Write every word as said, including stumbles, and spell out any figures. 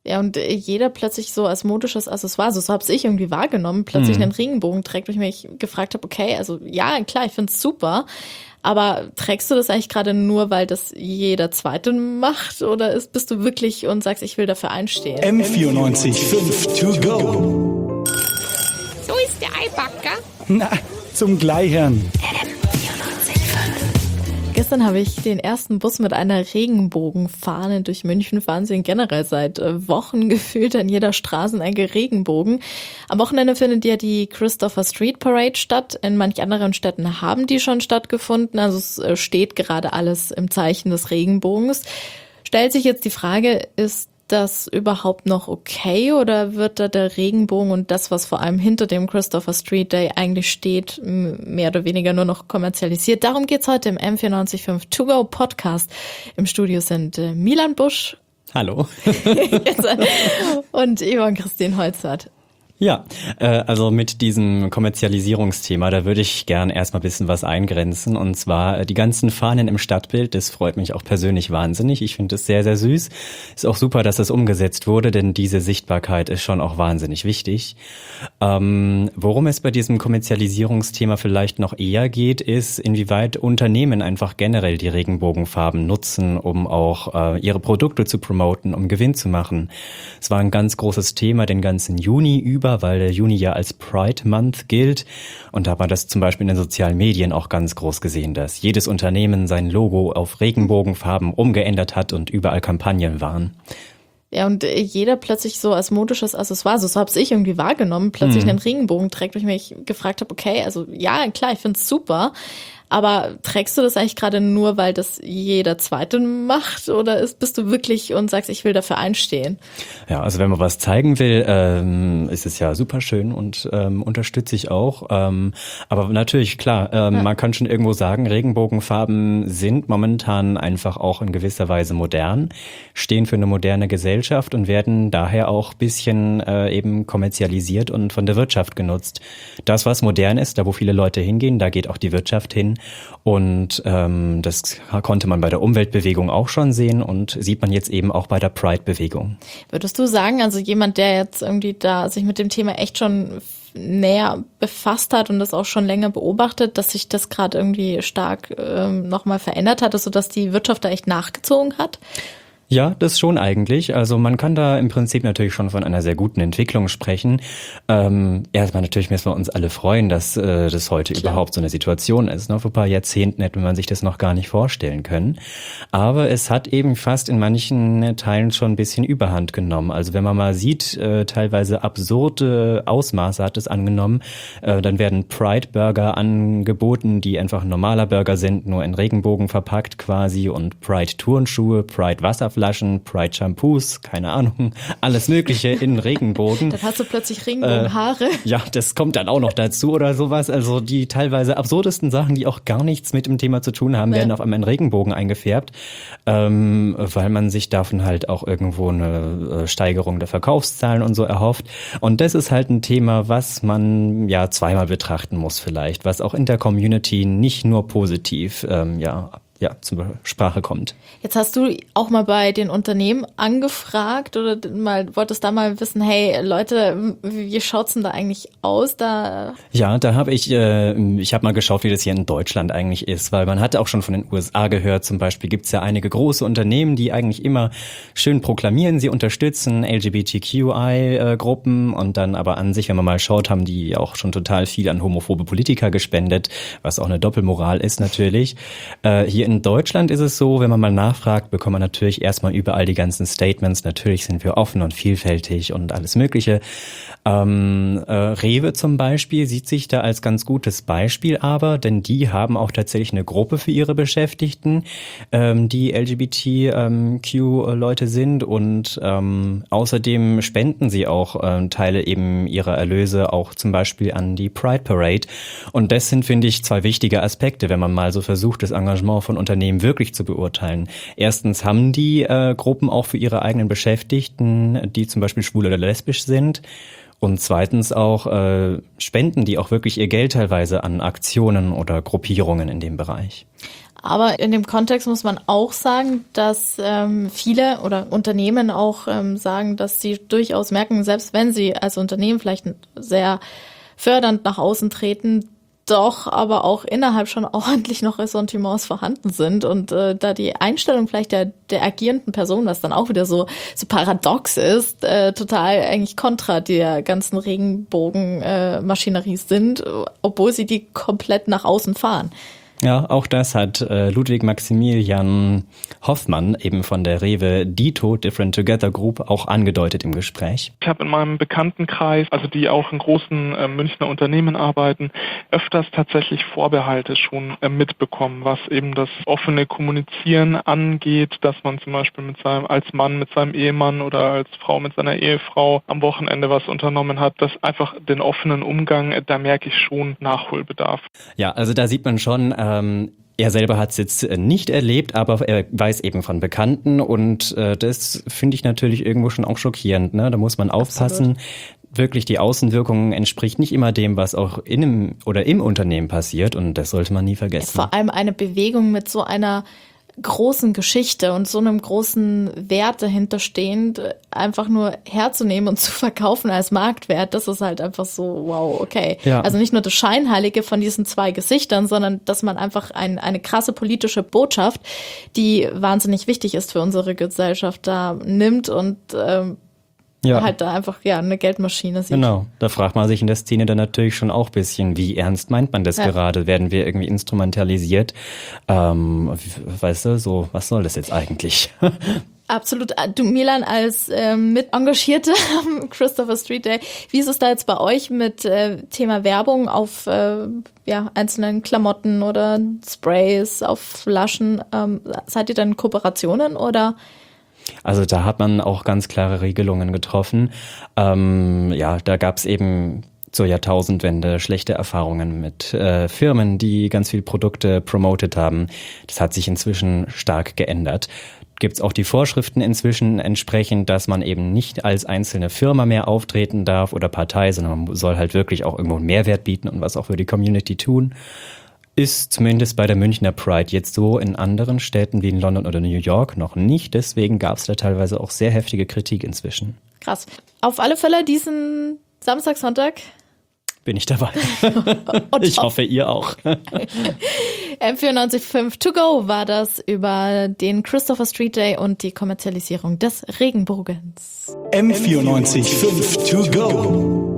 Ja, und äh, jeder plötzlich so als modisches Accessoire, so, so habe ich irgendwie wahrgenommen, plötzlich mhm. einen Regenbogen trägt, wo ich mich gefragt habe, okay, also ja, klar, ich finde es super, aber trägst du das eigentlich gerade nur, weil das jeder Zweite macht, oder ist, bist du wirklich und sagst, ich will dafür einstehen? M vierundneunzig Komma fünf to go. So ist der Eibacker. Na, zum Gleichern. Gestern habe ich den ersten Bus mit einer Regenbogenfahne durch München fahren sehen. Generell seit Wochen gefühlt an jeder Straßenecke Regenbogen. Am Wochenende findet ja die Christopher Street Parade statt. In manch anderen Städten haben die schon stattgefunden. Also es steht gerade alles im Zeichen des Regenbogens. Stellt sich jetzt die Frage, ist das überhaupt noch okay, oder wird da der Regenbogen und das, was vor allem hinter dem Christopher Street Day eigentlich steht, mehr oder weniger nur noch kommerzialisiert? Darum geht's heute im M vierundneunzig Komma fünf To Go Podcast. Im Studio sind Milan Busch. Hallo. Und Yvonne Christine Holzert. Ja, äh, also mit diesem Kommerzialisierungsthema, da würde ich gern erstmal ein bisschen was eingrenzen, und zwar die ganzen Fahnen im Stadtbild. Das freut mich auch persönlich wahnsinnig. Ich finde es sehr, sehr süß. Ist auch super, dass das umgesetzt wurde, denn diese Sichtbarkeit ist schon auch wahnsinnig wichtig. Ähm, worum es bei diesem Kommerzialisierungsthema vielleicht noch eher geht, ist, inwieweit Unternehmen einfach generell die Regenbogenfarben nutzen, um auch äh, ihre Produkte zu promoten, um Gewinn zu machen. Es war ein ganz großes Thema den ganzen Juni über, weil der Juni ja als Pride Month gilt, und da hat man das zum Beispiel in den sozialen Medien auch ganz groß gesehen, dass jedes Unternehmen sein Logo auf Regenbogenfarben umgeändert hat und überall Kampagnen waren. Ja, und jeder plötzlich so als modisches Accessoire, so, so habe ich irgendwie wahrgenommen, plötzlich mhm. einen Regenbogen trägt, wo ich mich gefragt habe, okay, also ja, klar, ich finde es super, aber trägst du das eigentlich gerade nur, weil das jeder Zweite macht, oder ist, bist du wirklich und sagst, ich will dafür einstehen? Ja, also wenn man was zeigen will, ähm, ist es ja super schön und ähm, unterstütze ich auch. Ähm, aber natürlich, klar, ähm, ja. man kann schon irgendwo sagen, Regenbogenfarben sind momentan einfach auch in gewisser Weise modern, stehen für eine moderne Gesellschaft und werden daher auch ein bisschen äh, eben kommerzialisiert und von der Wirtschaft genutzt. Das, was modern ist, da wo viele Leute hingehen, da geht auch die Wirtschaft hin. Und ähm, das konnte man bei der Umweltbewegung auch schon sehen und sieht man jetzt eben auch bei der Pride-Bewegung. Würdest du sagen, also jemand, der jetzt irgendwie da sich mit dem Thema echt schon näher befasst hat und das auch schon länger beobachtet, dass sich das gerade irgendwie stark ähm, nochmal verändert hat, also dass die Wirtschaft da echt nachgezogen hat? Ja, das schon eigentlich. Also man kann da im Prinzip natürlich schon von einer sehr guten Entwicklung sprechen. Ähm, erstmal natürlich müssen wir uns alle freuen, dass äh, das heute Klar. überhaupt so eine Situation ist. Ne? Vor ein paar Jahrzehnten hätte man sich das noch gar nicht vorstellen können. Aber es hat eben fast in manchen Teilen schon ein bisschen Überhand genommen. Also wenn man mal sieht, äh, teilweise absurde Ausmaße hat es angenommen. Äh, dann werden Pride-Burger angeboten, die einfach ein normaler Burger sind, nur in Regenbogen verpackt quasi, und Pride-Turnschuhe, Pride-Wasserflaschen, Flaschen, Pride Shampoos, keine Ahnung, alles Mögliche in Regenbogen. Dann hast du plötzlich Regenbogenhaare. Äh, ja, das kommt dann auch noch dazu oder sowas. Also die teilweise absurdesten Sachen, die auch gar nichts mit dem Thema zu tun haben, ja. werden auf einmal in Regenbogen eingefärbt, ähm, weil man sich davon halt auch irgendwo eine äh, Steigerung der Verkaufszahlen und so erhofft. Und das ist halt ein Thema, was man ja zweimal betrachten muss vielleicht, was auch in der Community nicht nur positiv ähm, ja ja, zur Sprache kommt. Jetzt hast du auch mal bei den Unternehmen angefragt oder mal wolltest da mal wissen, hey Leute, wie schaut's denn da eigentlich aus? Da Ja, da habe ich, äh, ich habe mal geschaut, wie das hier in Deutschland eigentlich ist, weil man hatte auch schon von den U S A gehört, zum Beispiel gibt's ja einige große Unternehmen, die eigentlich immer schön proklamieren, sie unterstützen L G B T Q I-Gruppen, und dann aber an sich, wenn man mal schaut, haben die auch schon total viel an homophobe Politiker gespendet, was auch eine Doppelmoral ist natürlich. Äh, hier in Deutschland ist es so, wenn man mal nachfragt, bekommt man natürlich erstmal überall die ganzen Statements. Natürlich sind wir offen und vielfältig und alles Mögliche. Ähm, äh, Rewe zum Beispiel sieht sich da als ganz gutes Beispiel aber, denn die haben auch tatsächlich eine Gruppe für ihre Beschäftigten, ähm, die L G B T Q-Leute sind, und ähm, außerdem spenden sie auch ähm, Teile eben ihrer Erlöse auch zum Beispiel an die Pride Parade. Und das sind, finde ich, zwei wichtige Aspekte, wenn man mal so versucht, das Engagement von Unternehmen wirklich zu beurteilen. Erstens haben die äh, Gruppen auch für ihre eigenen Beschäftigten, die zum Beispiel schwul oder lesbisch sind. Und zweitens auch äh, spenden die auch wirklich ihr Geld teilweise an Aktionen oder Gruppierungen in dem Bereich. Aber in dem Kontext muss man auch sagen, dass ähm, viele oder Unternehmen auch ähm, sagen, dass sie durchaus merken, selbst wenn sie als Unternehmen vielleicht sehr fördernd nach außen treten, doch aber auch innerhalb schon ordentlich noch Ressentiments vorhanden sind und äh, da die Einstellung vielleicht der, der agierenden Person, was dann auch wieder so, so paradox ist, äh, total eigentlich kontra der ganzen Regenbogenmaschinerie äh, sind, obwohl sie die komplett nach außen fahren. Ja, auch das hat äh, Ludwig Maximilian Hoffmann eben von der Rewe Dito Different Together Group auch angedeutet im Gespräch. Ich habe in meinem Bekanntenkreis, also die auch in großen äh, Münchner Unternehmen arbeiten, öfters tatsächlich Vorbehalte schon äh, mitbekommen, was eben das offene Kommunizieren angeht, dass man zum Beispiel mit seinem als Mann mit seinem Ehemann oder als Frau mit seiner Ehefrau am Wochenende was unternommen hat, dass einfach den offenen Umgang, äh, da merke ich schon Nachholbedarf. Ja, also da sieht man schon, Ähm, er selber hat es jetzt nicht erlebt, aber er weiß eben von Bekannten und äh, das finde ich natürlich irgendwo schon auch schockierend. Ne? Da muss man aufpassen. Absolut. Wirklich die Außenwirkung entspricht nicht immer dem, was auch in einem oder im Unternehmen passiert und das sollte man nie vergessen. Vor allem eine Bewegung mit so einer großen Geschichte und so einem großen Wert dahinter stehend, einfach nur herzunehmen und zu verkaufen als Marktwert, das ist halt einfach so, wow, okay. Ja. Also nicht nur das Scheinheilige von diesen zwei Gesichtern, sondern dass man einfach ein, eine krasse politische Botschaft, die wahnsinnig wichtig ist für unsere Gesellschaft, da nimmt und ähm, ja. halt da einfach ja eine Geldmaschine sieht. Genau, da fragt man sich in der Szene dann natürlich schon auch ein bisschen, wie ernst meint man das ja. gerade? Werden wir irgendwie instrumentalisiert? Ähm, weißt du, so, was soll das jetzt eigentlich? Absolut. Du, Milan, als ähm, Mitengagierte am Christopher Street Day, wie ist es da jetzt bei euch mit äh, Thema Werbung auf äh, ja, einzelnen Klamotten oder Sprays, auf Flaschen? Ähm, seid ihr dann in Kooperationen oder? Also da hat man auch ganz klare Regelungen getroffen. Ähm, ja, da gab es eben zur Jahrtausendwende schlechte Erfahrungen mit äh, Firmen, die ganz viele Produkte promotet haben. Das hat sich inzwischen stark geändert. Gibt es auch die Vorschriften inzwischen entsprechend, dass man eben nicht als einzelne Firma mehr auftreten darf oder Partei, sondern man soll halt wirklich auch irgendwo einen Mehrwert bieten und was auch für die Community tun. Ist zumindest bei der Münchner Pride jetzt so, in anderen Städten wie in London oder New York noch nicht. Deswegen gab es da teilweise auch sehr heftige Kritik inzwischen. Krass. Auf alle Fälle diesen Samstag, Sonntag bin ich dabei. Ich hoffe, ihr auch. M vierundneunzig Komma fünf To Go war das über den Christopher Street Day und die Kommerzialisierung des Regenbogens. M vierundneunzig Komma fünf To Go.